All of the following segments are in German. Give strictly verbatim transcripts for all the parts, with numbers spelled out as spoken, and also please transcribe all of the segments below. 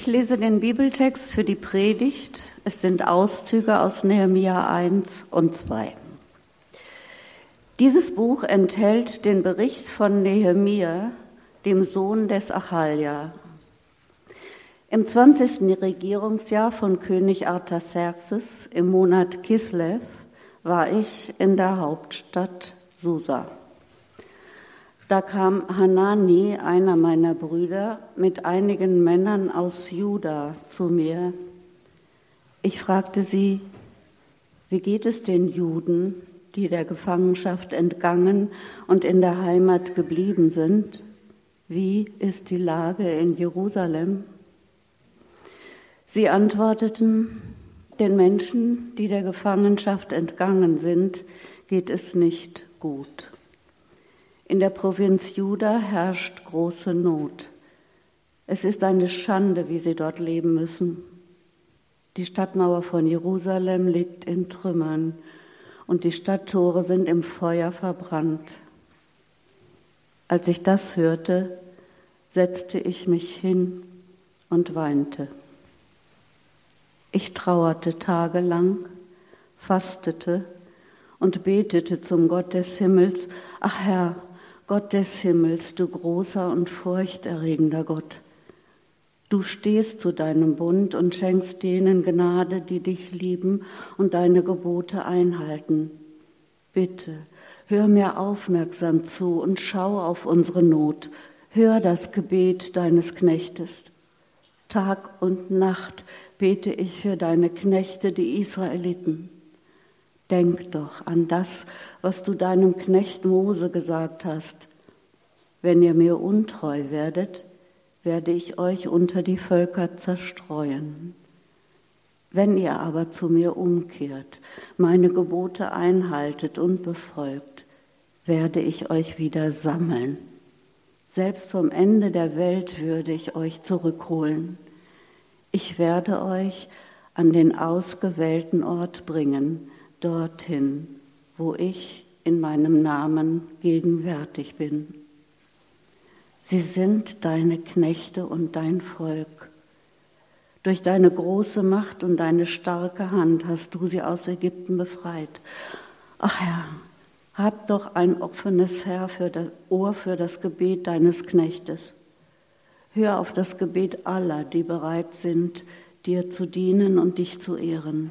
Ich lese den Bibeltext für die Predigt. Es sind Auszüge aus Nehemia eins und zwei. Dieses Buch enthält den Bericht von Nehemia, dem Sohn des Achalja. Im zwanzigsten Regierungsjahr von König Artaxerxes im Monat Kislev war ich in der Hauptstadt Susa. Da kam Hanani, einer meiner Brüder, mit einigen Männern aus Juda zu mir. Ich fragte sie, wie geht es den Juden, die der Gefangenschaft entgangen und in der Heimat geblieben sind? Wie ist die Lage in Jerusalem? Sie antworteten, den Menschen, die der Gefangenschaft entgangen sind, geht es nicht gut. In der Provinz Juda herrscht große Not. Es ist eine Schande, wie sie dort leben müssen. Die Stadtmauer von Jerusalem liegt in Trümmern und die Stadttore sind im Feuer verbrannt. Als ich das hörte, setzte ich mich hin und weinte. Ich trauerte tagelang, fastete und betete zum Gott des Himmels. Ach Herr, Gott des Himmels, du großer und furchterregender Gott, du stehst zu deinem Bund und schenkst denen Gnade, die dich lieben und deine Gebote einhalten. Bitte, hör mir aufmerksam zu und schau auf unsere Not. Hör das Gebet deines Knechtes. Tag und Nacht bete ich für deine Knechte, die Israeliten. Denk doch an das, was du deinem Knecht Mose gesagt hast. Wenn ihr mir untreu werdet, werde ich euch unter die Völker zerstreuen. Wenn ihr aber zu mir umkehrt, meine Gebote einhaltet und befolgt, werde ich euch wieder sammeln. Selbst vom Ende der Welt würde ich euch zurückholen. Ich werde euch an den ausgewählten Ort bringen, dorthin, wo ich in meinem Namen gegenwärtig bin. Sie sind deine Knechte und dein Volk. Durch deine große Macht und deine starke Hand hast du sie aus Ägypten befreit. Ach Herr, hab doch ein offenes Herr für das Ohr für das Gebet deines Knechtes. Hör auf das Gebet aller, die bereit sind, dir zu dienen und dich zu ehren.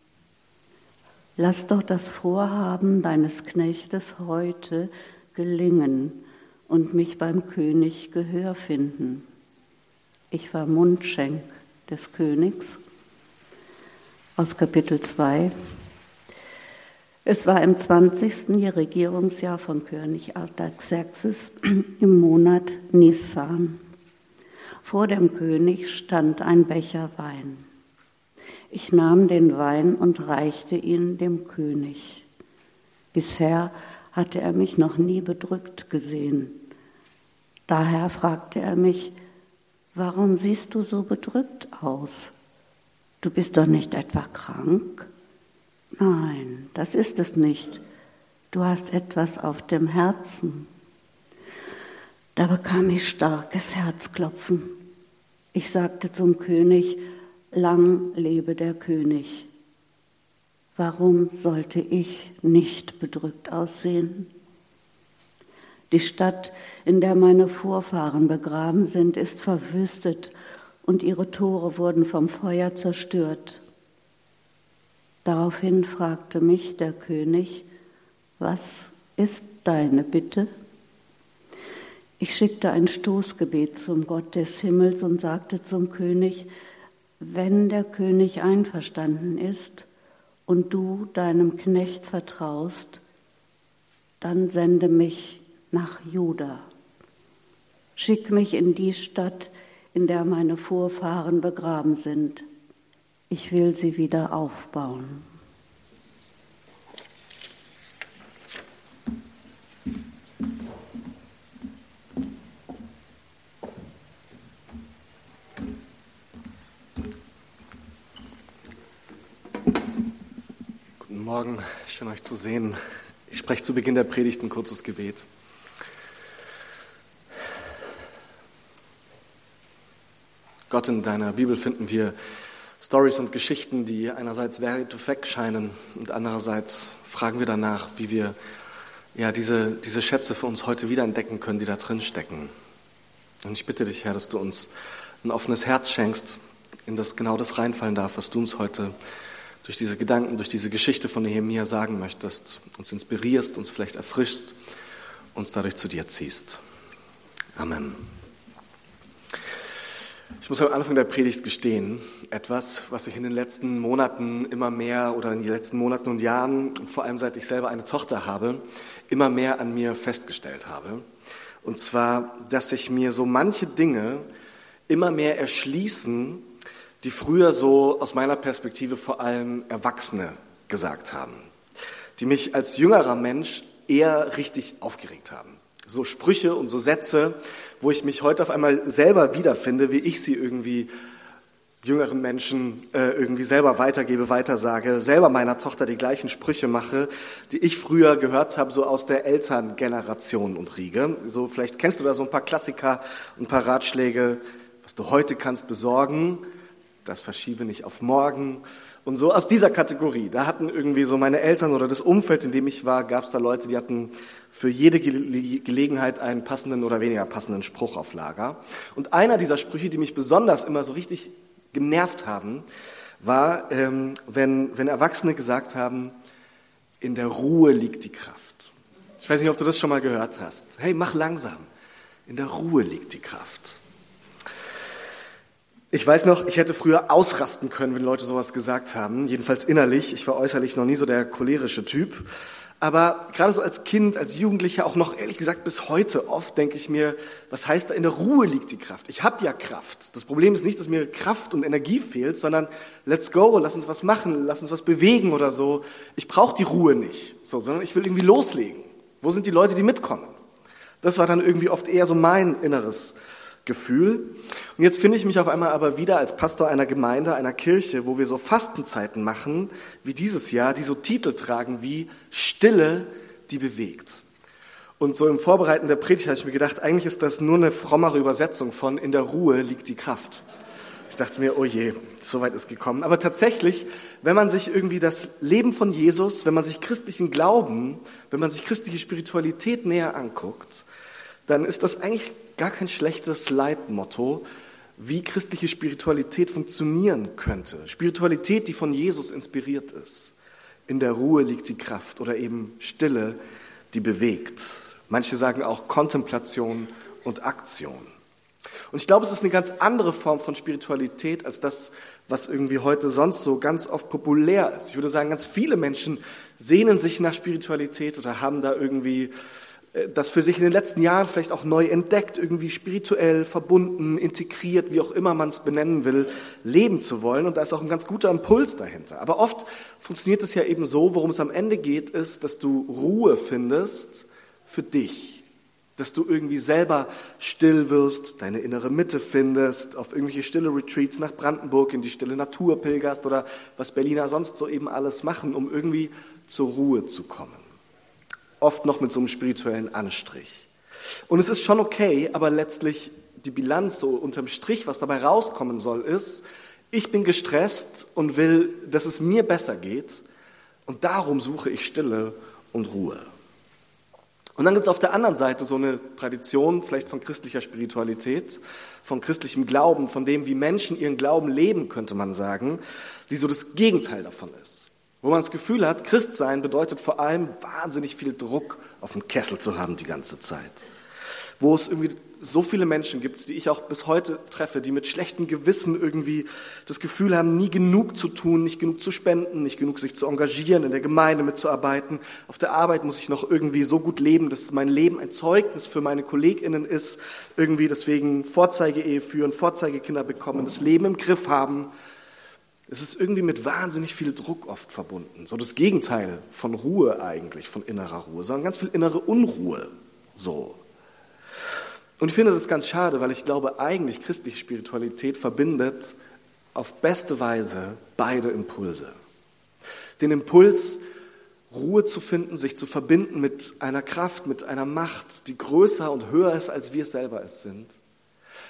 Lass doch das Vorhaben deines Knechtes heute gelingen und mich beim König Gehör finden. Ich war Mundschenk des Königs. Aus Kapitel zwei. Es war im zwanzigsten Regierungsjahr von König Artaxerxes im Monat Nisan. Vor dem König stand ein Becher Wein. Ich nahm den Wein und reichte ihn dem König. Bisher hatte er mich noch nie bedrückt gesehen. Daher fragte er mich, warum siehst du so bedrückt aus? Du bist doch nicht etwa krank? Nein, das ist es nicht. Du hast etwas auf dem Herzen. Da bekam ich starkes Herzklopfen. Ich sagte zum König, lang lebe der König. Warum sollte ich nicht bedrückt aussehen? Die Stadt, in der meine Vorfahren begraben sind, ist verwüstet und ihre Tore wurden vom Feuer zerstört. Daraufhin fragte mich der König, was ist deine Bitte? Ich schickte ein Stoßgebet zum Gott des Himmels und sagte zum König, wenn der König einverstanden ist und du deinem Knecht vertraust, dann sende mich nach Juda. Schick mich in die Stadt, in der meine Vorfahren begraben sind. Ich will sie wieder aufbauen. Guten Morgen, schön euch zu sehen. Ich spreche zu Beginn der Predigt ein kurzes Gebet. Gott, in deiner Bibel finden wir Storys und Geschichten, die einerseits weit weg scheinen und andererseits fragen wir danach, wie wir ja, diese, diese Schätze für uns heute wiederentdecken können, die da drin stecken. Und ich bitte dich, Herr, dass du uns ein offenes Herz schenkst, in das genau das reinfallen darf, was du uns heute durch diese Gedanken, durch diese Geschichte von Nehemia sagen möchtest, uns inspirierst, uns vielleicht erfrischst, uns dadurch zu dir ziehst. Amen. Ich muss am Anfang der Predigt gestehen, etwas, was ich in den letzten Monaten immer mehr oder in den letzten Monaten und Jahren und vor allem seit ich selber eine Tochter habe, immer mehr an mir festgestellt habe. Und zwar, dass sich mir so manche Dinge immer mehr erschließen, die früher so aus meiner Perspektive vor allem Erwachsene gesagt haben, die mich als jüngerer Mensch eher richtig aufgeregt haben. So Sprüche und so Sätze, wo ich mich heute auf einmal selber wiederfinde, wie ich sie irgendwie jüngeren Menschen äh, irgendwie selber weitergebe, weitersage, selber meiner Tochter die gleichen Sprüche mache, die ich früher gehört habe, so aus der Elterngeneration und Riege. So, vielleicht kennst du da so ein paar Klassiker, ein paar Ratschläge, was du heute kannst besorgen, das verschiebe nicht auf morgen. Und so aus dieser Kategorie, da hatten irgendwie so meine Eltern oder das Umfeld, in dem ich war, gab es da Leute, die hatten für jede Ge- Gelegenheit einen passenden oder weniger passenden Spruch auf Lager. Und einer dieser Sprüche, die mich besonders immer so richtig genervt haben, war, ähm, wenn, wenn Erwachsene gesagt haben, in der Ruhe liegt die Kraft. Ich weiß nicht, ob du das schon mal gehört hast. Hey, mach langsam. In der Ruhe liegt die Kraft. Ich weiß noch, ich hätte früher ausrasten können, wenn Leute sowas gesagt haben, jedenfalls innerlich. Ich war äußerlich noch nie so der cholerische Typ. Aber gerade so als Kind, als Jugendlicher, auch noch ehrlich gesagt bis heute oft, denke ich mir, was heißt da, in der Ruhe liegt die Kraft? Ich habe ja Kraft. Das Problem ist nicht, dass mir Kraft und Energie fehlt, sondern let's go, lass uns was machen, lass uns was bewegen oder so. Ich brauche die Ruhe nicht, so, sondern ich will irgendwie loslegen. Wo sind die Leute, die mitkommen? Das war dann irgendwie oft eher so mein inneres Gefühl. Und jetzt finde ich mich auf einmal aber wieder als Pastor einer Gemeinde, einer Kirche, wo wir so Fastenzeiten machen, wie dieses Jahr, die so Titel tragen wie Stille, die bewegt. Und so im Vorbereiten der Predigt habe ich mir gedacht, eigentlich ist das nur eine frommere Übersetzung von in der Ruhe liegt die Kraft. Ich dachte mir, oh je, so weit ist gekommen. Aber tatsächlich, wenn man sich irgendwie das Leben von Jesus, wenn man sich christlichen Glauben, wenn man sich christliche Spiritualität näher anguckt, dann ist das eigentlich gar kein schlechtes Leitmotto, wie christliche Spiritualität funktionieren könnte. Spiritualität, die von Jesus inspiriert ist. In der Ruhe liegt die Kraft oder eben Stille, die bewegt. Manche sagen auch Kontemplation und Aktion. Und ich glaube, es ist eine ganz andere Form von Spiritualität als das, was irgendwie heute sonst so ganz oft populär ist. Ich würde sagen, ganz viele Menschen sehnen sich nach Spiritualität oder haben da irgendwie das für sich in den letzten Jahren vielleicht auch neu entdeckt, irgendwie spirituell verbunden, integriert, wie auch immer man es benennen will, leben zu wollen. Und da ist auch ein ganz guter Impuls dahinter. Aber oft funktioniert es ja eben so, worum es am Ende geht, ist, dass du Ruhe findest für dich. Dass du irgendwie selber still wirst, deine innere Mitte findest, auf irgendwelche stille Retreats nach Brandenburg in die stille Natur pilgerst oder was Berliner sonst so eben alles machen, um irgendwie zur Ruhe zu kommen. Oft noch mit so einem spirituellen Anstrich. Und es ist schon okay, aber letztlich die Bilanz so unterm Strich, was dabei rauskommen soll, ist, ich bin gestresst und will, dass es mir besser geht und darum suche ich Stille und Ruhe. Und dann gibt es auf der anderen Seite so eine Tradition, vielleicht von christlicher Spiritualität, von christlichem Glauben, von dem, wie Menschen ihren Glauben leben, könnte man sagen, die so das Gegenteil davon ist. Wo man das Gefühl hat, Christsein bedeutet vor allem wahnsinnig viel Druck auf dem Kessel zu haben die ganze Zeit. Wo es irgendwie so viele Menschen gibt, die ich auch bis heute treffe, die mit schlechtem Gewissen irgendwie das Gefühl haben, nie genug zu tun, nicht genug zu spenden, nicht genug sich zu engagieren, in der Gemeinde mitzuarbeiten. Auf der Arbeit muss ich noch irgendwie so gut leben, dass mein Leben ein Zeugnis für meine KollegInnen ist. Irgendwie deswegen Vorzeigeehe führen, Vorzeigekinder bekommen, das Leben im Griff haben. Es ist irgendwie mit wahnsinnig viel Druck oft verbunden. So das Gegenteil von Ruhe eigentlich, von innerer Ruhe, sondern ganz viel innere Unruhe. So. Und ich finde das ganz schade, weil ich glaube, eigentlich christliche Spiritualität verbindet auf beste Weise beide Impulse. Den Impuls, Ruhe zu finden, sich zu verbinden mit einer Kraft, mit einer Macht, die größer und höher ist, als wir selber es sind.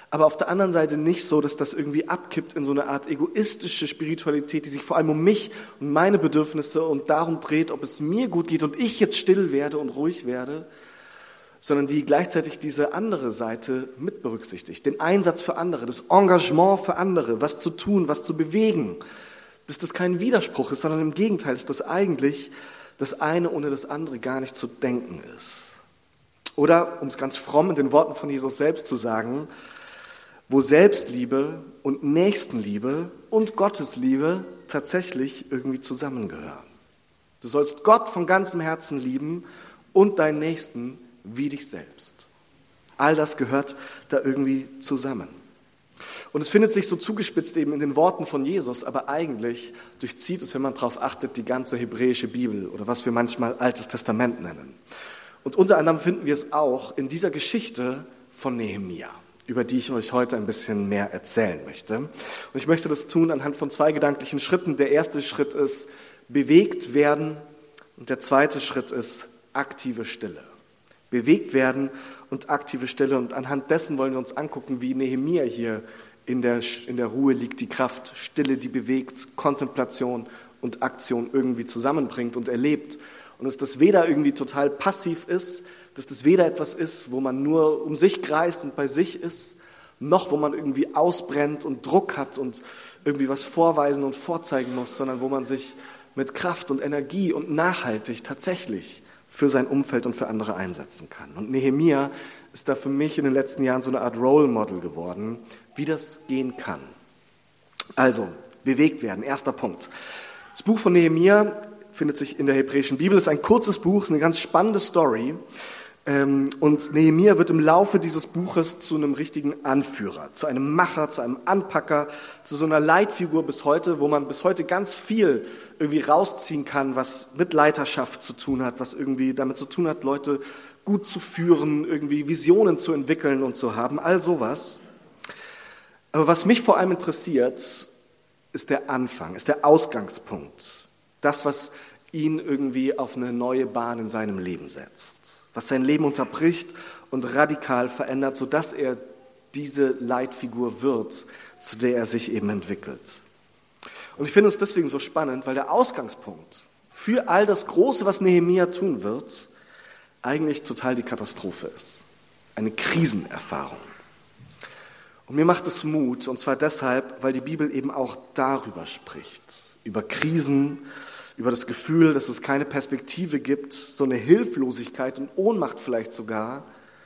aber auf der anderen Seite nicht so, dass das irgendwie abkippt in so eine Art egoistische Spiritualität, die sich vor allem um mich und meine Bedürfnisse und darum dreht, ob es mir gut geht und ich jetzt still werde und ruhig werde, sondern die gleichzeitig diese andere Seite mit berücksichtigt. Den Einsatz für andere, das Engagement für andere, was zu tun, was zu bewegen. Dass das kein Widerspruch ist, sondern im Gegenteil, dass das eigentlich das eine ohne das andere gar nicht zu denken ist. Oder, um es ganz fromm in den Worten von Jesus selbst zu sagen, wo Selbstliebe und Nächstenliebe und Gottesliebe tatsächlich irgendwie zusammengehören. Du sollst Gott von ganzem Herzen lieben und deinen Nächsten wie dich selbst. All das gehört da irgendwie zusammen. Und es findet sich so zugespitzt eben in den Worten von Jesus, aber eigentlich durchzieht es, wenn man darauf achtet, die ganze hebräische Bibel oder was wir manchmal Altes Testament nennen. Und unter anderem finden wir es auch in dieser Geschichte von Nehemia, über die ich euch heute ein bisschen mehr erzählen möchte. Und ich möchte das tun anhand von zwei gedanklichen Schritten. Der erste Schritt ist bewegt werden und der zweite Schritt ist aktive Stille. Bewegt werden und aktive Stille. Und anhand dessen wollen wir uns angucken, wie Nehemia hier in der, in der Ruhe liegt, die Kraft, Stille, die bewegt, Kontemplation und Aktion irgendwie zusammenbringt und erlebt. Und dass das weder irgendwie total passiv ist, dass das weder etwas ist, wo man nur um sich kreist und bei sich ist, noch wo man irgendwie ausbrennt und Druck hat und irgendwie was vorweisen und vorzeigen muss, sondern wo man sich mit Kraft und Energie und nachhaltig tatsächlich für sein Umfeld und für andere einsetzen kann. Und Nehemia ist da für mich in den letzten Jahren so eine Art Role Model geworden, wie das gehen kann. Also, bewegt werden, erster Punkt. Das Buch von Nehemia findet sich in der hebräischen Bibel, ist ein kurzes Buch, ist eine ganz spannende Story. Und Nehemia wird im Laufe dieses Buches zu einem richtigen Anführer, zu einem Macher, zu einem Anpacker, zu so einer Leitfigur bis heute, wo man bis heute ganz viel irgendwie rausziehen kann, was mit Leiterschaft zu tun hat, was irgendwie damit zu tun hat, Leute gut zu führen, irgendwie Visionen zu entwickeln und zu haben, all sowas. Aber was mich vor allem interessiert, ist der Anfang, ist der Ausgangspunkt. Das, was ihn irgendwie auf eine neue Bahn in seinem Leben setzt, was sein Leben unterbricht und radikal verändert, sodass er diese Leitfigur wird, zu der er sich eben entwickelt. Und ich finde es deswegen so spannend, weil der Ausgangspunkt für all das Große, was Nehemia tun wird, eigentlich total die Katastrophe ist. Eine Krisenerfahrung. Und mir macht es Mut, und zwar deshalb, weil die Bibel eben auch darüber spricht, über Krisen, über das Gefühl, dass es keine Perspektive gibt, so eine Hilflosigkeit und Ohnmacht vielleicht sogar.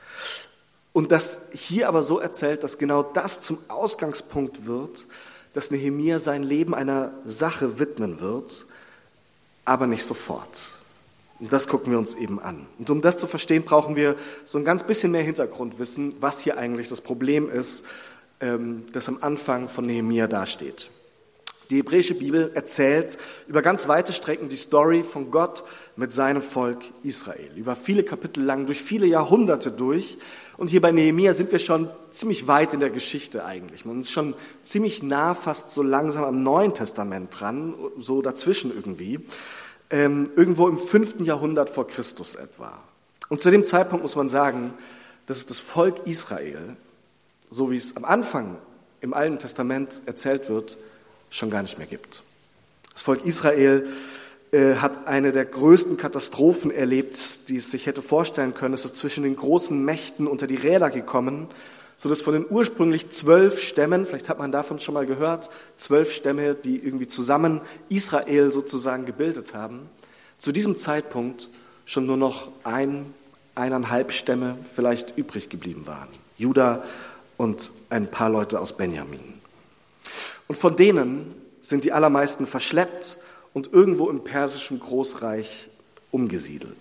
Und das hier aber so erzählt, dass genau das zum Ausgangspunkt wird, dass Nehemia sein Leben einer Sache widmen wird, aber nicht sofort. Und das gucken wir uns eben an. Und um das zu verstehen, brauchen wir so ein ganz bisschen mehr Hintergrundwissen, was hier eigentlich das Problem ist, das am Anfang von Nehemia dasteht. Die hebräische Bibel erzählt über ganz weite Strecken die Story von Gott mit seinem Volk Israel. Über viele Kapitel lang, durch viele Jahrhunderte durch. Und hier bei Nehemia sind wir schon ziemlich weit in der Geschichte eigentlich. Man ist schon ziemlich nah, fast so langsam am Neuen Testament dran, so dazwischen irgendwie. Ähm, irgendwo im fünften Jahrhundert vor Christus etwa. Und zu dem Zeitpunkt muss man sagen, dass es das Volk Israel, so wie es am Anfang im Alten Testament erzählt wird, schon gar nicht mehr gibt. Das Volk Israel äh, hat eine der größten Katastrophen erlebt, die es sich hätte vorstellen können. Es ist zwischen den großen Mächten unter die Räder gekommen, sodass von den ursprünglich zwölf Stämmen, vielleicht hat man davon schon mal gehört, zwölf Stämme, die irgendwie zusammen Israel sozusagen gebildet haben, zu diesem Zeitpunkt schon nur noch ein, eineinhalb Stämme vielleicht übrig geblieben waren. Juda und ein paar Leute aus Benjamin. Und von denen sind die allermeisten verschleppt und irgendwo im persischen Großreich umgesiedelt.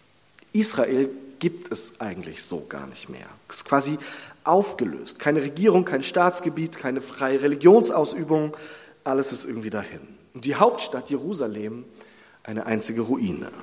Israel gibt es eigentlich so gar nicht mehr. Es ist quasi aufgelöst. Keine Regierung, kein Staatsgebiet, keine freie Religionsausübung. Alles ist irgendwie dahin. Und die Hauptstadt Jerusalem, eine einzige Ruine.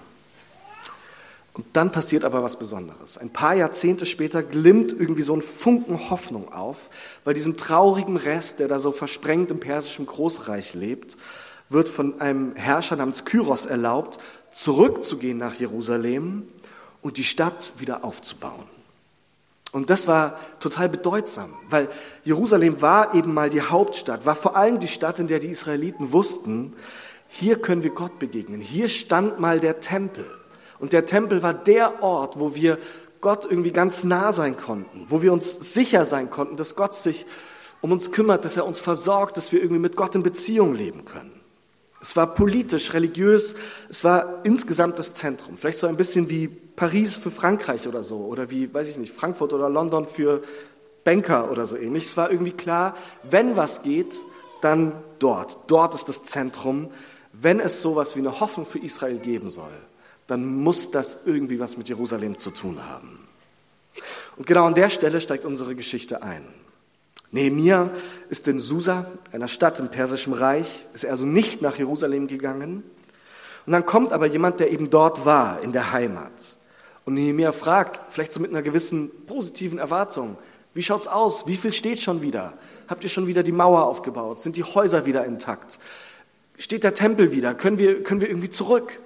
Und dann passiert aber was Besonderes. Ein paar Jahrzehnte später glimmt irgendwie so ein Funken Hoffnung auf. Bei diesem traurigen Rest, der da so versprengt im persischen Großreich lebt, wird von einem Herrscher namens Kyros erlaubt, zurückzugehen nach Jerusalem und die Stadt wieder aufzubauen. Und das war total bedeutsam, weil Jerusalem war eben mal die Hauptstadt, war vor allem die Stadt, in der die Israeliten wussten, hier können wir Gott begegnen. Hier stand mal der Tempel. Und der Tempel war der Ort, wo wir Gott irgendwie ganz nah sein konnten, wo wir uns sicher sein konnten, dass Gott sich um uns kümmert, dass er uns versorgt, dass wir irgendwie mit Gott in Beziehung leben können. Es war politisch, religiös, es war insgesamt das Zentrum. Vielleicht so ein bisschen wie Paris für Frankreich oder so, oder wie, weiß ich nicht, Frankfurt oder London für Banker oder so ähnlich. Es war irgendwie klar, wenn was geht, dann dort. Dort ist das Zentrum. Wenn es sowas wie eine Hoffnung für Israel geben soll, dann muss das irgendwie was mit Jerusalem zu tun haben. Und genau an der Stelle steigt unsere Geschichte ein. Nehemia ist in Susa, einer Stadt im Persischen Reich, ist er also nicht nach Jerusalem gegangen. Und dann kommt aber jemand, der eben dort war, in der Heimat. Und Nehemia fragt, vielleicht so mit einer gewissen positiven Erwartung, wie schaut's aus? Wie viel steht schon wieder? Habt ihr schon wieder die Mauer aufgebaut? Sind die Häuser wieder intakt? Steht der Tempel wieder? Können wir, können wir irgendwie zurück?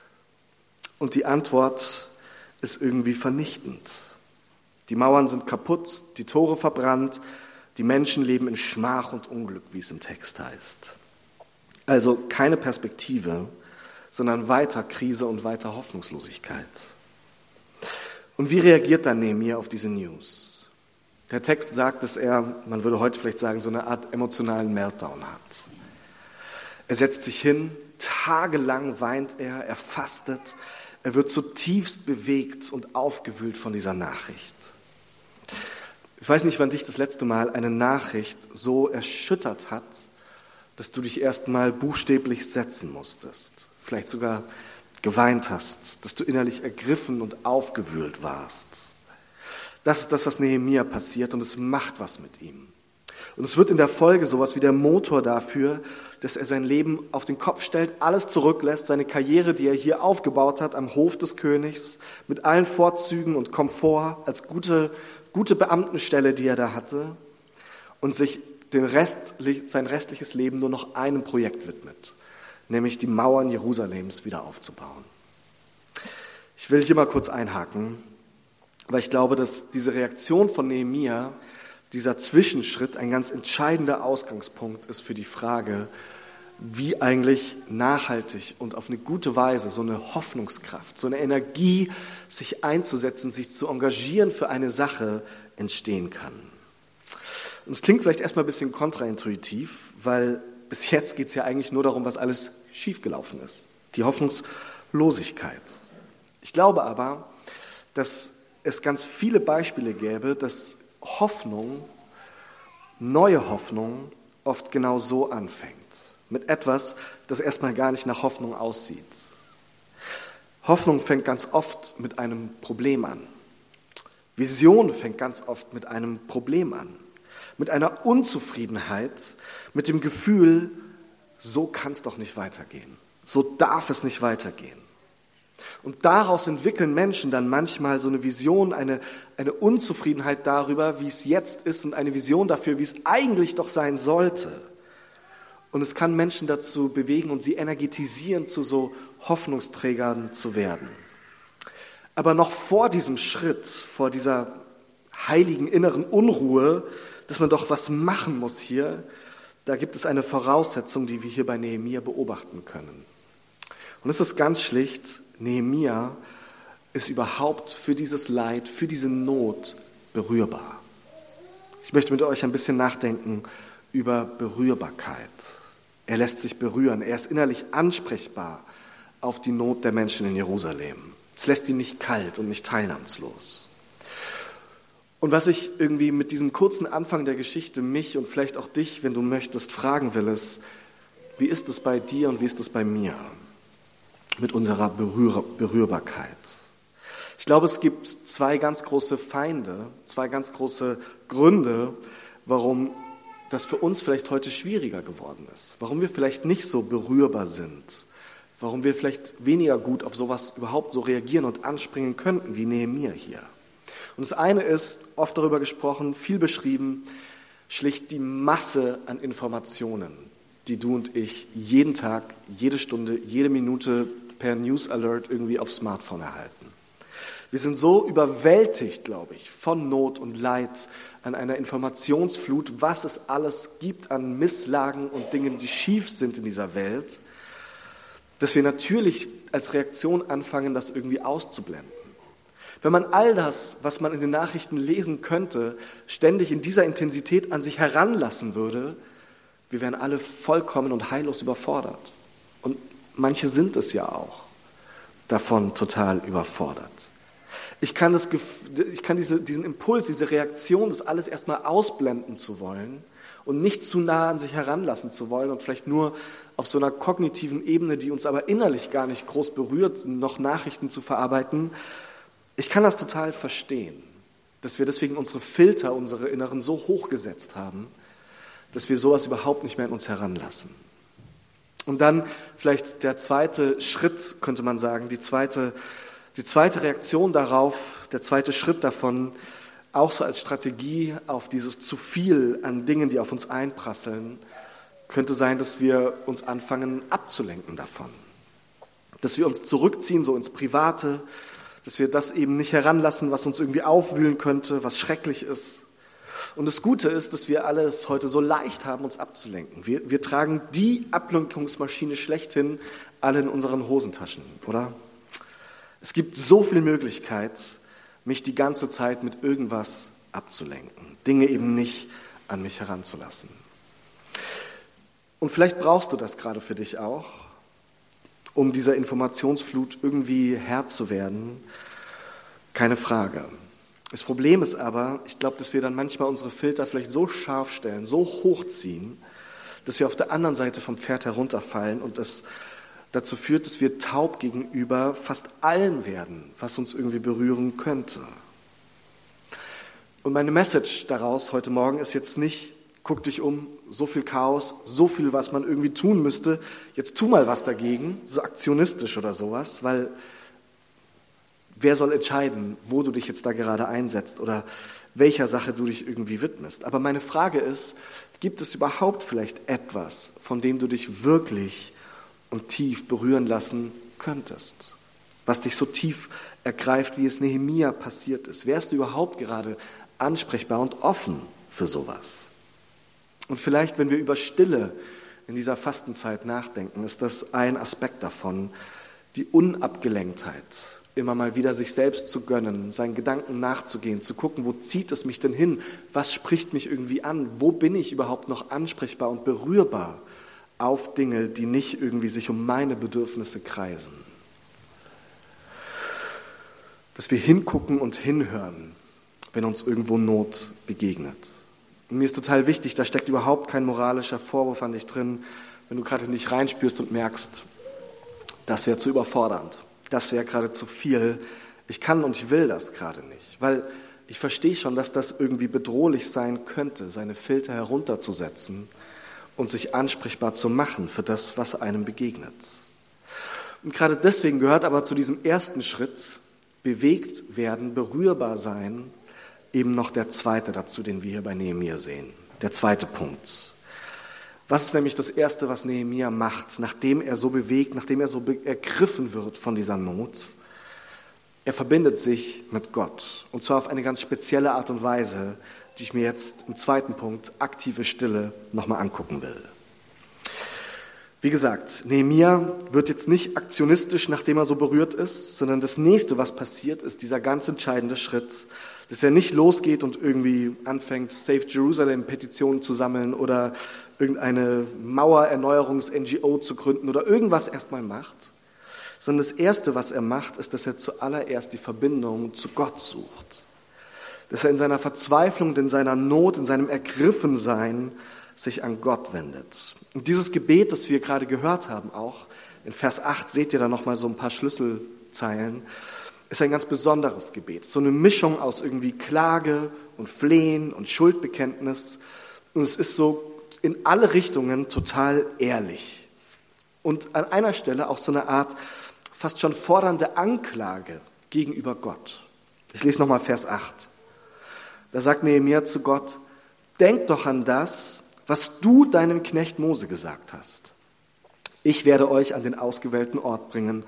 Und die Antwort ist irgendwie vernichtend. Die Mauern sind kaputt, die Tore verbrannt, die Menschen leben in Schmach und Unglück, wie es im Text heißt. Also keine Perspektive, sondern weiter Krise und weiter Hoffnungslosigkeit. Und wie reagiert dann Nehemia auf diese News? Der Text sagt, dass er, man würde heute vielleicht sagen, so eine Art emotionalen Meltdown hat. Er setzt sich hin, tagelang weint er, er fastet, er wird zutiefst bewegt und aufgewühlt von dieser Nachricht. Ich weiß nicht, wann dich das letzte Mal eine Nachricht so erschüttert hat, dass du dich erst mal buchstäblich setzen musstest, vielleicht sogar geweint hast, dass du innerlich ergriffen und aufgewühlt warst. Das ist das, was Nehemia passiert, und es macht was mit ihm. Und es wird in der Folge sowas wie der Motor dafür, dass er sein Leben auf den Kopf stellt, alles zurücklässt, seine Karriere, die er hier aufgebaut hat am Hof des Königs, mit allen Vorzügen und Komfort, als gute, gute Beamtenstelle, die er da hatte, und sich den Rest, sein restliches Leben nur noch einem Projekt widmet, nämlich die Mauern Jerusalems wieder aufzubauen. Ich will hier mal kurz einhaken, weil ich glaube, dass diese Reaktion von Nehemia, dieser Zwischenschritt, ein ganz entscheidender Ausgangspunkt ist für die Frage, wie eigentlich nachhaltig und auf eine gute Weise so eine Hoffnungskraft, so eine Energie, sich einzusetzen, sich zu engagieren für eine Sache entstehen kann. Und es klingt vielleicht erstmal ein bisschen kontraintuitiv, weil bis jetzt geht es ja eigentlich nur darum, was alles schiefgelaufen ist. Die Hoffnungslosigkeit. Ich glaube aber, dass es ganz viele Beispiele gäbe, dass Hoffnung, neue Hoffnung, oft genau so anfängt. Mit etwas, das erstmal gar nicht nach Hoffnung aussieht. Hoffnung fängt ganz oft mit einem Problem an. Vision fängt ganz oft mit einem Problem an. Mit einer Unzufriedenheit, mit dem Gefühl, so kann es doch nicht weitergehen. So darf es nicht weitergehen. Und daraus entwickeln Menschen dann manchmal so eine Vision, eine, eine Unzufriedenheit darüber, wie es jetzt ist, und eine Vision dafür, wie es eigentlich doch sein sollte. Und es kann Menschen dazu bewegen und sie energetisieren, zu so Hoffnungsträgern zu werden. Aber noch vor diesem Schritt, vor dieser heiligen inneren Unruhe, dass man doch was machen muss hier, da gibt es eine Voraussetzung, die wir hier bei Nehemia beobachten können. Und es ist ganz schlicht: Nehemia ist überhaupt für dieses Leid, für diese Not berührbar. Ich möchte mit euch ein bisschen nachdenken über Berührbarkeit. Er lässt sich berühren, er ist innerlich ansprechbar auf die Not der Menschen in Jerusalem. Es lässt ihn nicht kalt und nicht teilnahmslos. Und was ich irgendwie mit diesem kurzen Anfang der Geschichte mich und vielleicht auch dich, wenn du möchtest, fragen will, ist: Wie ist es bei dir und wie ist es bei mir mit unserer Berühr- Berührbarkeit? Ich glaube, es gibt zwei ganz große Feinde, zwei ganz große Gründe, warum das für uns vielleicht heute schwieriger geworden ist, warum wir vielleicht nicht so berührbar sind, warum wir vielleicht weniger gut auf sowas überhaupt so reagieren und anspringen könnten, wie Nehemia hier. Und das eine ist, oft darüber gesprochen, viel beschrieben, schlicht die Masse an Informationen, die du und ich jeden Tag, jede Stunde, jede Minute per News Alert irgendwie aufs Smartphone erhalten. Wir sind so überwältigt, glaube ich, von Not und Leid, an einer Informationsflut, was es alles gibt an Misslagen und Dingen, die schief sind in dieser Welt, dass wir natürlich als Reaktion anfangen, das irgendwie auszublenden. Wenn man all das, was man in den Nachrichten lesen könnte, ständig in dieser Intensität an sich heranlassen würde, wir wären alle vollkommen und heillos überfordert. Und manche sind es ja auch, davon total überfordert. Ich kann, das, ich kann diese, diesen Impuls, diese Reaktion, das alles erstmal ausblenden zu wollen und nicht zu nah an sich heranlassen zu wollen und vielleicht nur auf so einer kognitiven Ebene, die uns aber innerlich gar nicht groß berührt, noch Nachrichten zu verarbeiten. Ich kann das total verstehen, dass wir deswegen unsere Filter, unsere Inneren so hochgesetzt haben, dass wir sowas überhaupt nicht mehr in uns heranlassen. Und dann vielleicht der zweite Schritt, könnte man sagen, die zweite Die zweite Reaktion darauf, der zweite Schritt davon, auch so als Strategie auf dieses zu viel an Dingen, die auf uns einprasseln, könnte sein, dass wir uns anfangen abzulenken davon. Dass wir uns zurückziehen, so ins Private, dass wir das eben nicht heranlassen, was uns irgendwie aufwühlen könnte, was schrecklich ist. Und das Gute ist, dass wir alles heute so leicht haben, uns abzulenken. Wir, wir tragen die Ablenkungsmaschine schlechthin alle in unseren Hosentaschen, oder? Es gibt so viel Möglichkeit, mich die ganze Zeit mit irgendwas abzulenken, Dinge eben nicht an mich heranzulassen. Und vielleicht brauchst du das gerade für dich auch, um dieser Informationsflut irgendwie Herr zu werden. Keine Frage. Das Problem ist aber, ich glaube, dass wir dann manchmal unsere Filter vielleicht so scharf stellen, so hochziehen, dass wir auf der anderen Seite vom Pferd herunterfallen und es dazu führt, dass wir taub gegenüber fast allem werden, was uns irgendwie berühren könnte. Und meine Message daraus heute Morgen ist jetzt nicht, guck dich um, so viel Chaos, so viel, was man irgendwie tun müsste, jetzt tu mal was dagegen, so aktionistisch oder sowas, weil wer soll entscheiden, wo du dich jetzt da gerade einsetzt oder welcher Sache du dich irgendwie widmest. Aber meine Frage ist, gibt es überhaupt vielleicht etwas, von dem du dich wirklich und tief berühren lassen könntest, was dich so tief ergreift, wie es Nehemia passiert ist? Wärst du überhaupt gerade ansprechbar und offen für sowas? Und vielleicht, wenn wir über Stille in dieser Fastenzeit nachdenken, ist das ein Aspekt davon, die Unabgelenktheit, immer mal wieder sich selbst zu gönnen, seinen Gedanken nachzugehen, zu gucken, wo zieht es mich denn hin, was spricht mich irgendwie an, wo bin ich überhaupt noch ansprechbar und berührbar auf Dinge, die nicht irgendwie sich um meine Bedürfnisse kreisen. Dass wir hingucken und hinhören, wenn uns irgendwo Not begegnet. Und mir ist total wichtig, da steckt überhaupt kein moralischer Vorwurf an dich drin, wenn du gerade nicht reinspürst und merkst, das wäre zu überfordernd, das wäre gerade zu viel, ich kann und ich will das gerade nicht, weil ich verstehe schon, dass das irgendwie bedrohlich sein könnte, seine Filter herunterzusetzen und sich ansprechbar zu machen für das, was einem begegnet. Und gerade deswegen gehört aber zu diesem ersten Schritt, bewegt werden, berührbar sein, eben noch der zweite dazu, den wir hier bei Nehemia sehen. Der zweite Punkt. Was ist nämlich das Erste, was Nehemia macht, nachdem er so bewegt, nachdem er so ergriffen wird von dieser Not? Er verbindet sich mit Gott, und zwar auf eine ganz spezielle Art und Weise, die ich mir jetzt im zweiten Punkt, aktive Stille, nochmal angucken will. Wie gesagt, Nehemia wird jetzt nicht aktionistisch, nachdem er so berührt ist, sondern das Nächste, was passiert, ist dieser ganz entscheidende Schritt, dass er nicht losgeht und irgendwie anfängt, Save Jerusalem Petitionen zu sammeln oder irgendeine Mauererneuerungs-N G O zu gründen oder irgendwas erstmal macht, sondern das Erste, was er macht, ist, dass er zuallererst die Verbindung zu Gott sucht. Dass er in seiner Verzweiflung, in seiner Not, in seinem Ergriffensein sich an Gott wendet. Und dieses Gebet, das wir gerade gehört haben, auch in Vers acht seht ihr da nochmal so ein paar Schlüsselzeilen, ist ein ganz besonderes Gebet. So eine Mischung aus irgendwie Klage und Flehen und Schuldbekenntnis. Und es ist so in alle Richtungen total ehrlich. Und an einer Stelle auch so eine Art fast schon fordernde Anklage gegenüber Gott. Ich lese nochmal Vers acht. Da sagt Nehemia zu Gott, denk doch an das, was du deinem Knecht Mose gesagt hast. Ich werde euch an den ausgewählten Ort bringen,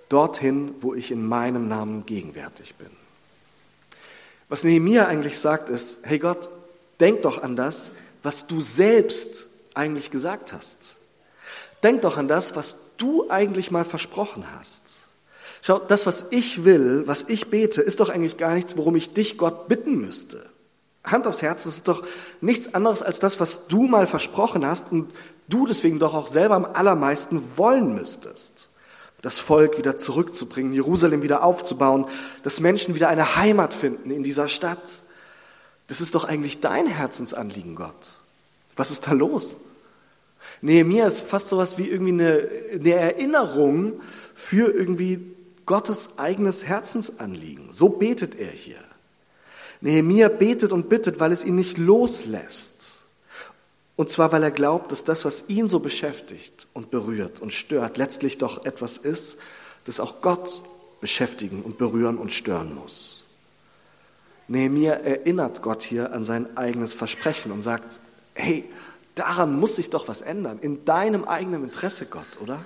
dorthin, wo ich in meinem Namen gegenwärtig bin. Was Nehemia eigentlich sagt ist, hey Gott, denk doch an das, was du selbst eigentlich gesagt hast. Denk doch an das, was du eigentlich mal versprochen hast. Schau, das, was ich will, was ich bete, ist doch eigentlich gar nichts, worum ich dich, Gott, bitten müsste. Hand aufs Herz, das ist doch nichts anderes als das, was du mal versprochen hast und du deswegen doch auch selber am allermeisten wollen müsstest. Das Volk wieder zurückzubringen, Jerusalem wieder aufzubauen, dass Menschen wieder eine Heimat finden in dieser Stadt. Das ist doch eigentlich dein Herzensanliegen, Gott. Was ist da los? Nehemia ist fast sowas wie irgendwie eine, eine Erinnerung für irgendwie Gottes eigenes Herzensanliegen. So betet er hier. Nehemia betet und bittet, weil es ihn nicht loslässt. Und zwar, weil er glaubt, dass das, was ihn so beschäftigt und berührt und stört, letztlich doch etwas ist, das auch Gott beschäftigen und berühren und stören muss. Nehemia erinnert Gott hier an sein eigenes Versprechen und sagt, hey, daran muss sich doch was ändern, in deinem eigenen Interesse, Gott, oder?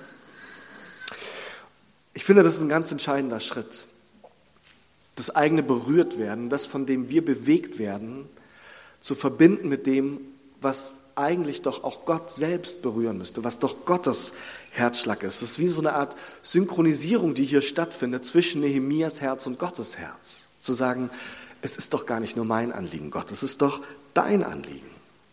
Ich finde, das ist ein ganz entscheidender Schritt. Das eigene Berührtwerden, das, von dem wir bewegt werden, zu verbinden mit dem, was eigentlich doch auch Gott selbst berühren müsste, was doch Gottes Herzschlag ist. Das ist wie so eine Art Synchronisierung, die hier stattfindet zwischen Nehemias Herz und Gottes Herz. Zu sagen, es ist doch gar nicht nur mein Anliegen, Gott, es ist doch dein Anliegen.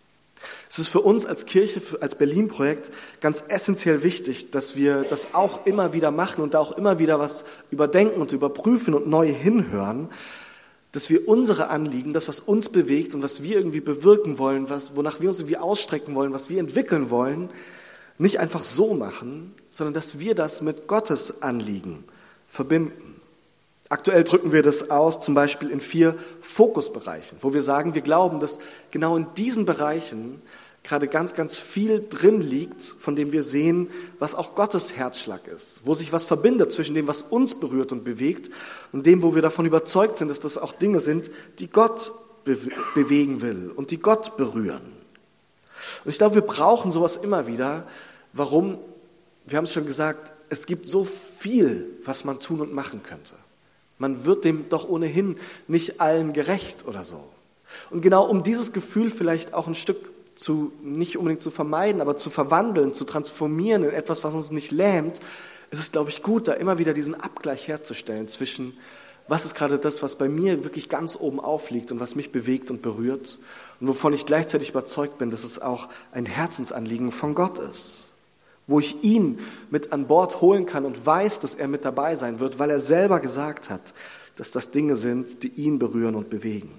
Es ist für uns als Kirche, als Berlin-Projekt ganz essentiell wichtig, dass wir das auch immer wieder machen und da auch immer wieder was überdenken und überprüfen und neu hinhören, dass wir unsere Anliegen, das, was uns bewegt und was wir irgendwie bewirken wollen, was, wonach wir uns irgendwie ausstrecken wollen, was wir entwickeln wollen, nicht einfach so machen, sondern dass wir das mit Gottes Anliegen verbinden. Aktuell drücken wir das aus, zum Beispiel in vier Fokusbereichen, wo wir sagen, wir glauben, dass genau in diesen Bereichen gerade ganz, ganz viel drin liegt, von dem wir sehen, was auch Gottes Herzschlag ist, wo sich was verbindet zwischen dem, was uns berührt und bewegt und dem, wo wir davon überzeugt sind, dass das auch Dinge sind, die Gott be- bewegen will und die Gott berühren. Und ich glaube, wir brauchen sowas immer wieder. Warum? Wir haben es schon gesagt, es gibt so viel, was man tun und machen könnte. Man wird dem doch ohnehin nicht allen gerecht oder so. Und genau um dieses Gefühl vielleicht auch ein Stück zu, nicht unbedingt zu vermeiden, aber zu verwandeln, zu transformieren in etwas, was uns nicht lähmt, ist es, glaube ich, gut, da immer wieder diesen Abgleich herzustellen zwischen, was ist gerade das, was bei mir wirklich ganz oben aufliegt und was mich bewegt und berührt und wovon ich gleichzeitig überzeugt bin, dass es auch ein Herzensanliegen von Gott ist, wo ich ihn mit an Bord holen kann und weiß, dass er mit dabei sein wird, weil er selber gesagt hat, dass das Dinge sind, die ihn berühren und bewegen.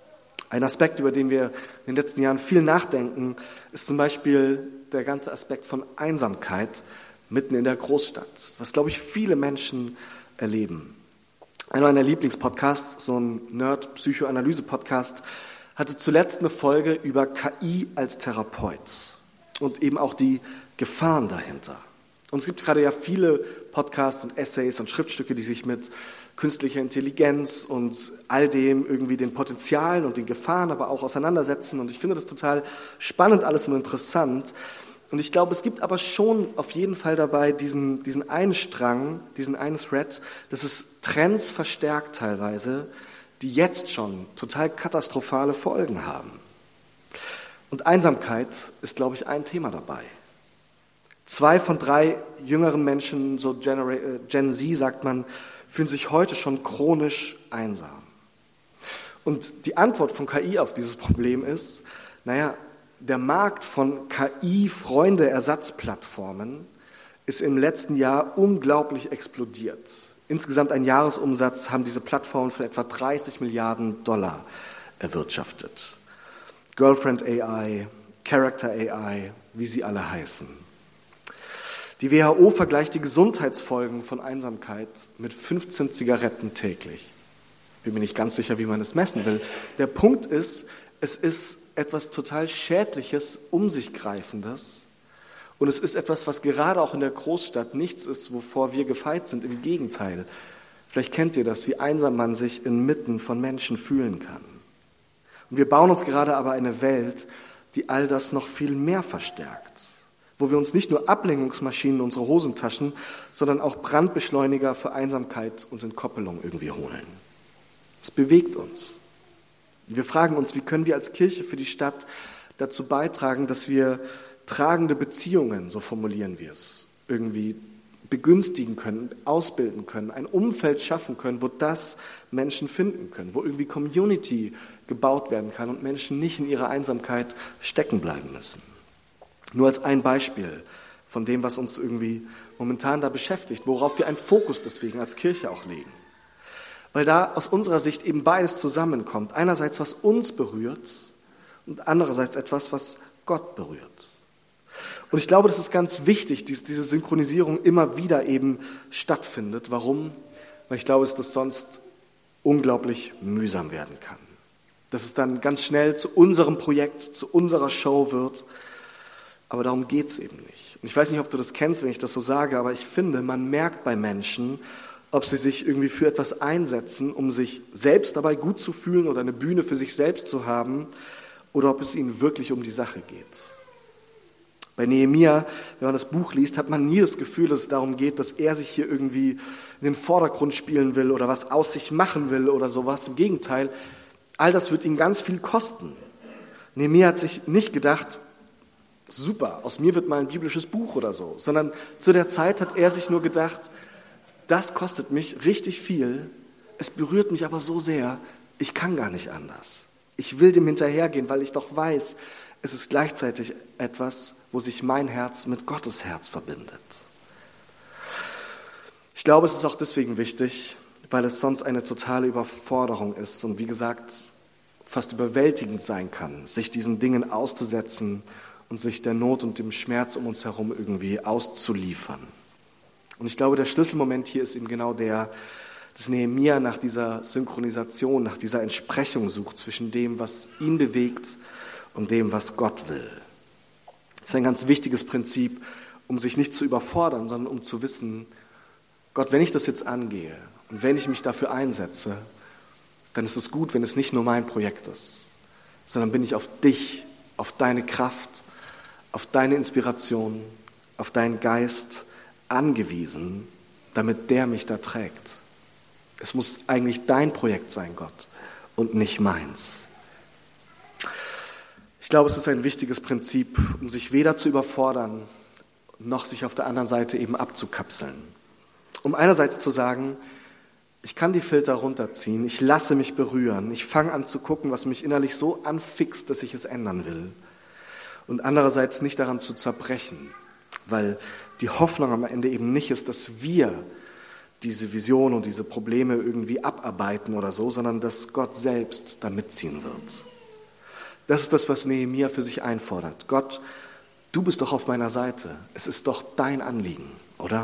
Ein Aspekt, über den wir in den letzten Jahren viel nachdenken, ist zum Beispiel der ganze Aspekt von Einsamkeit mitten in der Großstadt, was, glaube ich, viele Menschen erleben. Einer meiner Lieblingspodcasts, so ein Nerd-Psychoanalyse-Podcast, hatte zuletzt eine Folge über K I als Therapeut und eben auch die Gefahren dahinter. Und es gibt gerade ja viele Podcasts und Essays und Schriftstücke, die sich mit künstlicher Intelligenz und all dem irgendwie den Potenzialen und den Gefahren aber auch auseinandersetzen. Und ich finde das total spannend alles und interessant. Und ich glaube, es gibt aber schon auf jeden Fall dabei diesen, diesen einen Strang, diesen einen Thread, dass es Trends verstärkt teilweise, die jetzt schon total katastrophale Folgen haben. Und Einsamkeit ist, glaube ich, ein Thema dabei. Zwei von drei jüngeren Menschen, so Genera- Gen Z sagt man, fühlen sich heute schon chronisch einsam. Und die Antwort von K I auf dieses Problem ist, naja, der Markt von K I-Freunde-Ersatzplattformen ist im letzten Jahr unglaublich explodiert. Insgesamt ein Jahresumsatz haben diese Plattformen von etwa dreißig Milliarden Dollar erwirtschaftet. Girlfriend A I, Character A I, wie sie alle heißen. Die W H O vergleicht die Gesundheitsfolgen von Einsamkeit mit fünfzehn Zigaretten täglich. Bin mir nicht ganz sicher, wie man es messen will. Der Punkt ist, es ist etwas total Schädliches, um sich Greifendes. Und es ist etwas, was gerade auch in der Großstadt nichts ist, wovor wir gefeit sind. Im Gegenteil. Vielleicht kennt ihr das, wie einsam man sich inmitten von Menschen fühlen kann. Und wir bauen uns gerade aber eine Welt, die all das noch viel mehr verstärkt. wo wir uns nicht nur Ablenkungsmaschinen in unsere Hosentaschen, sondern auch Brandbeschleuniger für Einsamkeit und Entkoppelung irgendwie holen. Es bewegt uns. Wir fragen uns, wie können wir als Kirche für die Stadt dazu beitragen, dass wir tragende Beziehungen, so formulieren wir es, irgendwie begünstigen können, ausbilden können, ein Umfeld schaffen können, wo das Menschen finden können, wo irgendwie Community gebaut werden kann und Menschen nicht in ihrer Einsamkeit stecken bleiben müssen. Nur als ein Beispiel von dem, was uns irgendwie momentan da beschäftigt, worauf wir einen Fokus deswegen als Kirche auch legen. Weil da aus unserer Sicht eben beides zusammenkommt. Einerseits, was uns berührt und andererseits etwas, was Gott berührt. Und ich glaube, das ist ganz wichtig, dass diese Synchronisierung immer wieder eben stattfindet. Warum? Weil ich glaube, dass das sonst unglaublich mühsam werden kann. Dass es dann ganz schnell zu unserem Projekt, zu unserer Show wird. Aber darum geht es eben nicht. Und ich weiß nicht, ob du das kennst, wenn ich das so sage, aber ich finde, man merkt bei Menschen, ob sie sich irgendwie für etwas einsetzen, um sich selbst dabei gut zu fühlen oder eine Bühne für sich selbst zu haben, oder ob es ihnen wirklich um die Sache geht. Bei Nehemia, wenn man das Buch liest, hat man nie das Gefühl, dass es darum geht, dass er sich hier irgendwie in den Vordergrund spielen will oder was aus sich machen will oder sowas. Im Gegenteil, all das wird ihn ganz viel kosten. Nehemia hat sich nicht gedacht, super, aus mir wird mal ein biblisches Buch oder so, sondern zu der Zeit hat er sich nur gedacht, das kostet mich richtig viel, es berührt mich aber so sehr, ich kann gar nicht anders. Ich will dem hinterhergehen, weil ich doch weiß, es ist gleichzeitig etwas, wo sich mein Herz mit Gottes Herz verbindet. Ich glaube, es ist auch deswegen wichtig, weil es sonst eine totale Überforderung ist und wie gesagt, fast überwältigend sein kann, sich diesen Dingen auszusetzen und sich der Not und dem Schmerz um uns herum irgendwie auszuliefern. Und ich glaube, der Schlüsselmoment hier ist eben genau der, dass Nehemia nach dieser Synchronisation, nach dieser Entsprechung sucht zwischen dem, was ihn bewegt und dem, was Gott will. Das ist ein ganz wichtiges Prinzip, um sich nicht zu überfordern, sondern um zu wissen, Gott, wenn ich das jetzt angehe und wenn ich mich dafür einsetze, dann ist es gut, wenn es nicht nur mein Projekt ist, sondern bin ich auf dich, auf deine Kraft, auf deine Inspiration, auf deinen Geist angewiesen, damit der mich da trägt. Es muss eigentlich dein Projekt sein, Gott, und nicht meins. Ich glaube, es ist ein wichtiges Prinzip, um sich weder zu überfordern, noch sich auf der anderen Seite eben abzukapseln. Um einerseits zu sagen, ich kann die Filter runterziehen, ich lasse mich berühren, ich fange an zu gucken, was mich innerlich so anfixt, dass ich es ändern will. Und andererseits nicht daran zu zerbrechen, weil die Hoffnung am Ende eben nicht ist, dass wir diese Vision und diese Probleme irgendwie abarbeiten oder so, sondern dass Gott selbst da mitziehen wird. Das ist das, was Nehemia für sich einfordert. Gott, du bist doch auf meiner Seite. Es ist doch dein Anliegen, oder?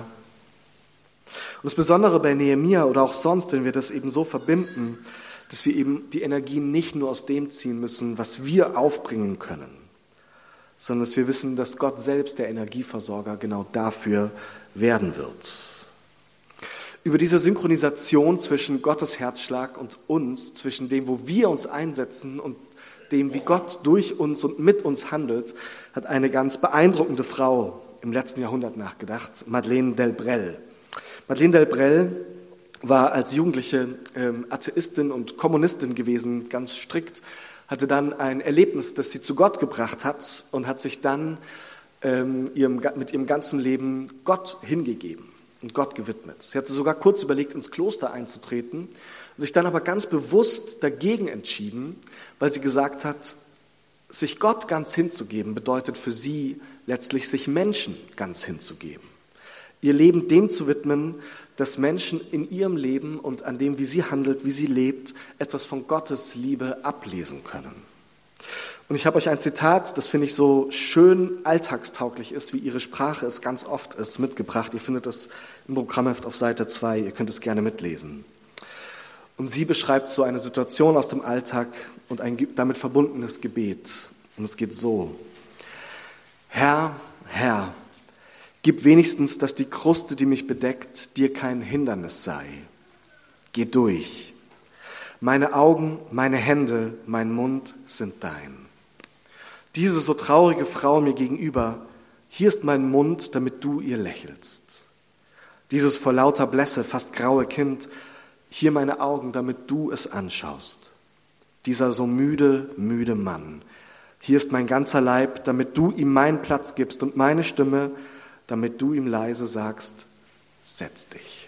Und das Besondere bei Nehemia oder auch sonst, wenn wir das eben so verbinden, dass wir eben die Energie nicht nur aus dem ziehen müssen, was wir aufbringen können, sondern dass wir wissen, dass Gott selbst der Energieversorger genau dafür werden wird. Über diese Synchronisation zwischen Gottes Herzschlag und uns, zwischen dem, wo wir uns einsetzen und dem, wie Gott durch uns und mit uns handelt, hat eine ganz beeindruckende Frau im letzten Jahrhundert nachgedacht, Madeleine Delbrel. Madeleine Delbrel war als Jugendliche ähm, Atheistin und Kommunistin gewesen, ganz strikt, hatte dann ein Erlebnis, das sie zu Gott gebracht hat und hat sich dann ähm, ihrem, mit ihrem ganzen Leben Gott hingegeben und Gott gewidmet. Sie hatte sogar kurz überlegt, ins Kloster einzutreten, sich dann aber ganz bewusst dagegen entschieden, weil sie gesagt hat, sich Gott ganz hinzugeben bedeutet für sie letztlich, sich Menschen ganz hinzugeben. Ihr Leben dem zu widmen, dass Menschen in ihrem Leben und an dem, wie sie handelt, wie sie lebt, etwas von Gottes Liebe ablesen können. Und ich habe euch ein Zitat, das finde ich so schön alltagstauglich ist, wie ihre Sprache es ganz oft ist, mitgebracht. Ihr findet es im Programmheft auf Seite zwei, ihr könnt es gerne mitlesen. Und sie beschreibt so eine Situation aus dem Alltag und ein damit verbundenes Gebet. Und es geht so: Herr, Herr, gib wenigstens, dass die Kruste, die mich bedeckt, dir kein Hindernis sei. Geh durch. Meine Augen, meine Hände, mein Mund sind dein. Diese so traurige Frau mir gegenüber hier ist mein Mund, damit du ihr lächelst. Dieses vor lauter Blässe fast graue Kind, hier meine Augen, damit du es anschaust. Dieser so müde, müde Mann, hier ist mein ganzer Leib, damit du ihm meinen Platz gibst und meine Stimme, damit du ihm leise sagst, setz dich.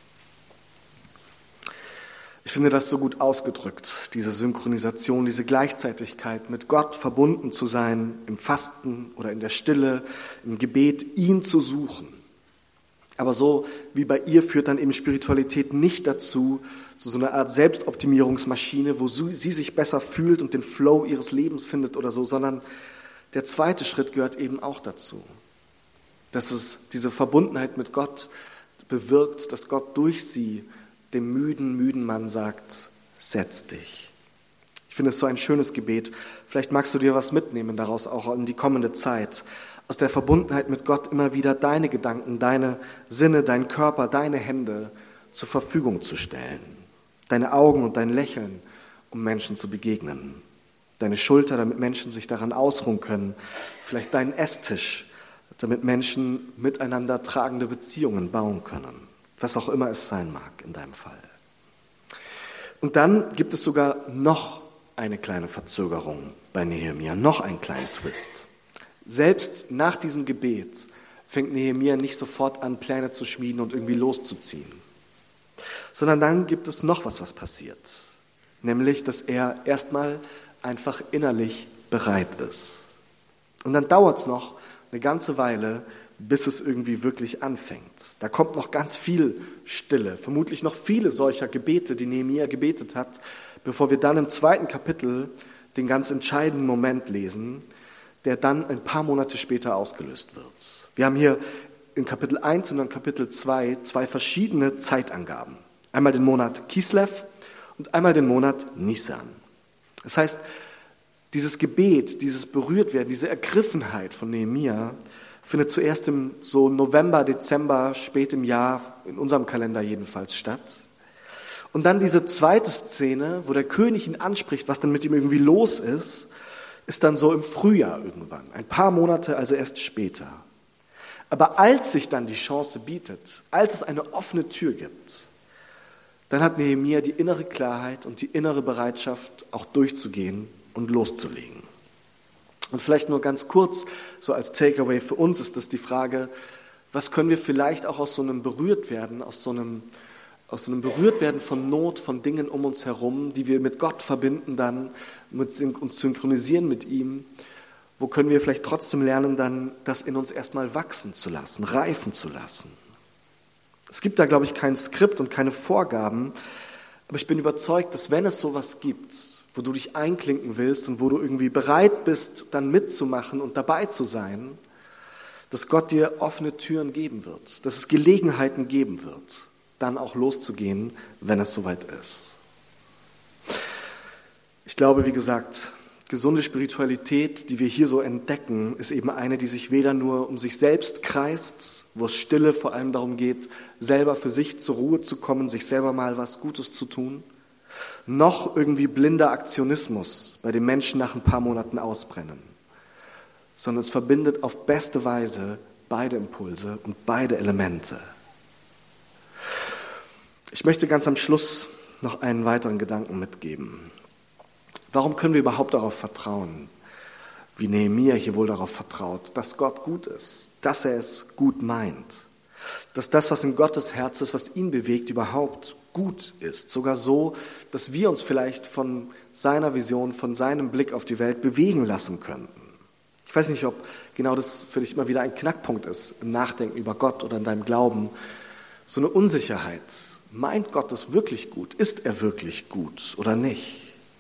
Ich finde das so gut ausgedrückt, diese Synchronisation, diese Gleichzeitigkeit, mit Gott verbunden zu sein, im Fasten oder in der Stille, im Gebet, ihn zu suchen. Aber so wie bei ihr führt dann eben Spiritualität nicht dazu, zu so einer Art Selbstoptimierungsmaschine, wo sie sich besser fühlt und den Flow ihres Lebens findet oder so, sondern der zweite Schritt gehört eben auch dazu. Dass es diese Verbundenheit mit Gott bewirkt, dass Gott durch sie dem müden, müden Mann sagt, setz dich. Ich finde es so ein schönes Gebet. Vielleicht magst du dir was mitnehmen daraus auch in die kommende Zeit. Aus der Verbundenheit mit Gott immer wieder deine Gedanken, deine Sinne, dein Körper, deine Hände zur Verfügung zu stellen. Deine Augen und dein Lächeln, um Menschen zu begegnen. Deine Schulter, damit Menschen sich daran ausruhen können. Vielleicht deinen Esstisch, damit Menschen miteinander tragende Beziehungen bauen können. Was auch immer es sein mag in deinem Fall. Und dann gibt es sogar noch eine kleine Verzögerung bei Nehemia, noch einen kleinen Twist. Selbst nach diesem Gebet fängt Nehemia nicht sofort an, Pläne zu schmieden und irgendwie loszuziehen. Sondern dann gibt es noch was, was passiert. Nämlich, dass er erstmal einfach innerlich bereit ist. Und dann dauert es noch eine ganze Weile, bis es irgendwie wirklich anfängt. Da kommt noch ganz viel Stille, vermutlich noch viele solcher Gebete, die Nehemia gebetet hat, bevor wir dann im zweiten Kapitel den ganz entscheidenden Moment lesen, der dann ein paar Monate später ausgelöst wird. Wir haben hier in Kapitel eins und in Kapitel zwei zwei verschiedene Zeitangaben. Einmal den Monat Kislev und einmal den Monat Nisan. Das heißt, dieses Gebet, dieses Berührtwerden, diese Ergriffenheit von Nehemia findet zuerst im so November, Dezember, spät im Jahr, in unserem Kalender jedenfalls, statt. Und dann diese zweite Szene, wo der König ihn anspricht, was dann mit ihm irgendwie los ist, ist dann so im Frühjahr irgendwann, ein paar Monate, also erst später. Aber als sich dann die Chance bietet, als es eine offene Tür gibt, dann hat Nehemia die innere Klarheit und die innere Bereitschaft, auch durchzugehen und loszulegen. Und vielleicht nur ganz kurz, so als Takeaway für uns ist das die Frage, was können wir vielleicht auch aus so einem Berührtwerden, aus so einem, aus so einem Berührtwerden von Not, von Dingen um uns herum, die wir mit Gott verbinden dann, mit uns synchronisieren mit ihm, wo können wir vielleicht trotzdem lernen, dann das in uns erstmal wachsen zu lassen, reifen zu lassen. Es gibt da, glaube ich, kein Skript und keine Vorgaben, aber ich bin überzeugt, dass wenn es sowas gibt, wo du dich einklinken willst und wo du irgendwie bereit bist, dann mitzumachen und dabei zu sein, dass Gott dir offene Türen geben wird, dass es Gelegenheiten geben wird, dann auch loszugehen, wenn es soweit ist. Ich glaube, wie gesagt, gesunde Spiritualität, die wir hier so entdecken, ist eben eine, die sich weder nur um sich selbst kreist, wo es Stille vor allem darum geht, selber für sich zur Ruhe zu kommen, sich selber mal was Gutes zu tun, noch irgendwie blinder Aktionismus bei den Menschen nach ein paar Monaten ausbrennen, sondern es verbindet auf beste Weise beide Impulse und beide Elemente. Ich möchte ganz am Schluss noch einen weiteren Gedanken mitgeben. Warum können wir überhaupt darauf vertrauen, wie Nehemia hier wohl darauf vertraut, dass Gott gut ist, dass er es gut meint, dass das, was in Gottes Herz ist, was ihn bewegt, überhaupt gut ist, sogar so, dass wir uns vielleicht von seiner Vision, von seinem Blick auf die Welt bewegen lassen könnten. Ich weiß nicht, ob genau das für dich immer wieder ein Knackpunkt ist, im Nachdenken über Gott oder in deinem Glauben, so eine Unsicherheit. Meint Gott es wirklich gut? Ist er wirklich gut oder nicht?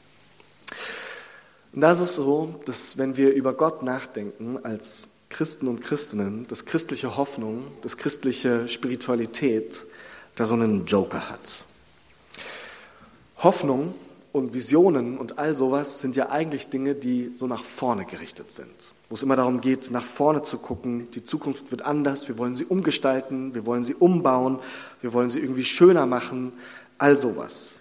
Und da ist es so, dass wenn wir über Gott nachdenken als Christen und Christinnen, dass christliche Hoffnung, dass christliche Spiritualität da so einen Joker hat. Hoffnung und Visionen und all sowas sind ja eigentlich Dinge, die so nach vorne gerichtet sind. Wo es immer darum geht, nach vorne zu gucken, die Zukunft wird anders, wir wollen sie umgestalten, wir wollen sie umbauen, wir wollen sie irgendwie schöner machen, all sowas.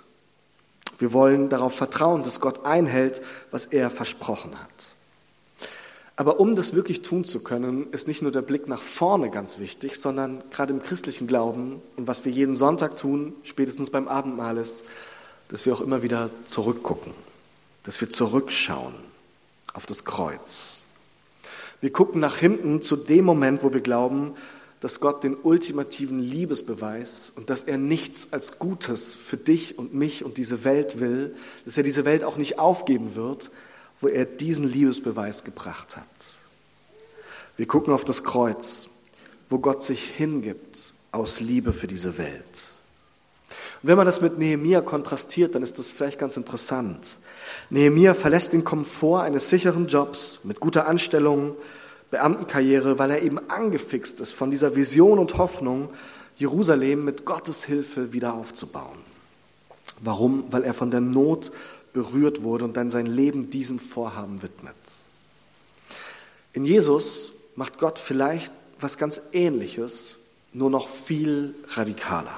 Wir wollen darauf vertrauen, dass Gott einhält, was er versprochen hat. Aber um das wirklich tun zu können, ist nicht nur der Blick nach vorne ganz wichtig, sondern gerade im christlichen Glauben und was wir jeden Sonntag tun, spätestens beim Abendmahl ist, dass wir auch immer wieder zurückgucken, dass wir zurückschauen auf das Kreuz. Wir gucken nach hinten zu dem Moment, wo wir glauben, dass Gott den ultimativen Liebesbeweis und dass er nichts als Gutes für dich und mich und diese Welt will, dass er diese Welt auch nicht aufgeben wird, wo er diesen Liebesbeweis gebracht hat. Wir gucken auf das Kreuz, wo Gott sich hingibt aus Liebe für diese Welt. Und wenn man das mit Nehemia kontrastiert, dann ist das vielleicht ganz interessant. Nehemia verlässt den Komfort eines sicheren Jobs mit guter Anstellung, Beamtenkarriere, weil er eben angefixt ist von dieser Vision und Hoffnung, Jerusalem mit Gottes Hilfe wieder aufzubauen. Warum? Weil er von der Not berührt wurde und dann sein Leben diesem Vorhaben widmet. In Jesus macht Gott vielleicht was ganz Ähnliches, nur noch viel radikaler.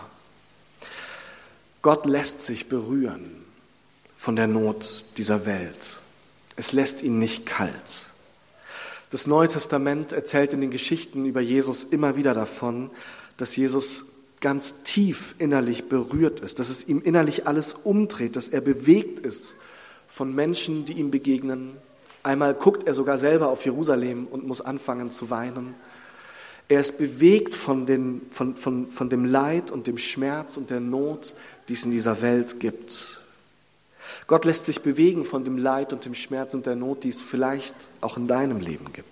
Gott lässt sich berühren von der Not dieser Welt. Es lässt ihn nicht kalt. Das Neue Testament erzählt in den Geschichten über Jesus immer wieder davon, dass Jesus ganz tief innerlich berührt ist, dass es ihm innerlich alles umdreht, dass er bewegt ist von Menschen, die ihm begegnen. Einmal guckt er sogar selber auf Jerusalem und muss anfangen zu weinen. Er ist bewegt von, den, von, von, von dem Leid und dem Schmerz und der Not, die es in dieser Welt gibt. Gott lässt sich bewegen von dem Leid und dem Schmerz und der Not, die es vielleicht auch in deinem Leben gibt.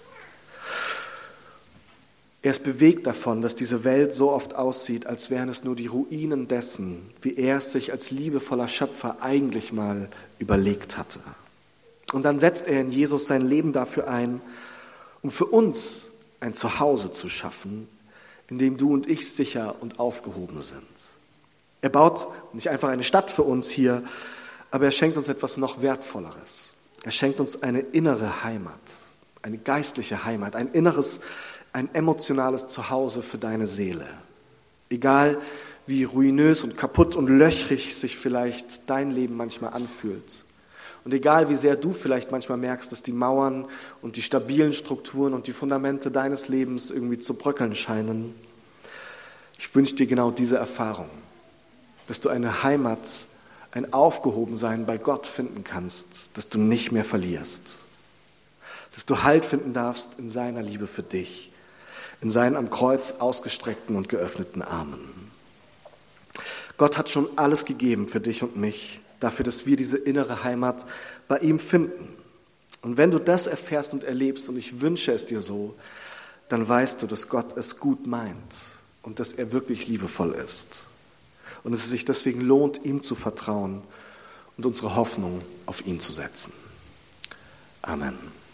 Er ist bewegt davon, dass diese Welt so oft aussieht, als wären es nur die Ruinen dessen, wie er es sich als liebevoller Schöpfer eigentlich mal überlegt hatte. Und dann setzt er in Jesus sein Leben dafür ein, um für uns ein Zuhause zu schaffen, in dem du und ich sicher und aufgehoben sind. Er baut nicht einfach eine Stadt für uns hier, aber er schenkt uns etwas noch Wertvolleres. Er schenkt uns eine innere Heimat, eine geistliche Heimat, ein inneres, ein emotionales Zuhause für deine Seele. Egal wie ruinös und kaputt und löchrig sich vielleicht dein Leben manchmal anfühlt. Und egal wie sehr du vielleicht manchmal merkst, dass die Mauern und die stabilen Strukturen und die Fundamente deines Lebens irgendwie zu bröckeln scheinen. Ich wünsche dir genau diese Erfahrung, dass du eine Heimat, ein Aufgehobensein bei Gott finden kannst, dass du nicht mehr verlierst. Dass du Halt finden darfst in seiner Liebe für dich, in seinen am Kreuz ausgestreckten und geöffneten Armen. Gott hat schon alles gegeben für dich und mich, dafür, dass wir diese innere Heimat bei ihm finden. Und wenn du das erfährst und erlebst, und ich wünsche es dir so, dann weißt du, dass Gott es gut meint und dass er wirklich liebevoll ist. Und dass es sich deswegen lohnt, ihm zu vertrauen und unsere Hoffnung auf ihn zu setzen. Amen.